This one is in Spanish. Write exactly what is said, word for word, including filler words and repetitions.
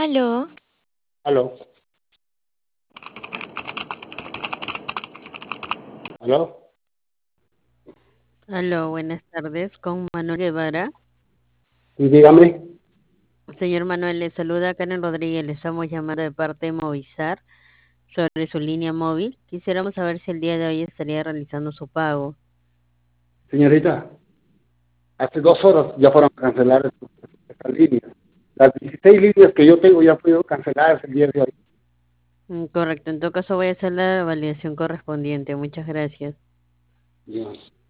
Aló, Aló, aló, Aló, buenas tardes, con Manuel Guevara. y dígame, Señor Manuel, le saluda Karen Rodríguez, le estamos llamando de parte de Movistar sobre su línea móvil. Quisiéramos saber si el día de hoy estaría realizando su pago. señorita, hace dos horas ya fueron a cancelar estas líneas. Las dieciséis líneas que yo tengo ya fueron canceladas el día de hoy. Mm, Correcto, en todo caso voy a hacer la validación correspondiente. Muchas gracias. Ya.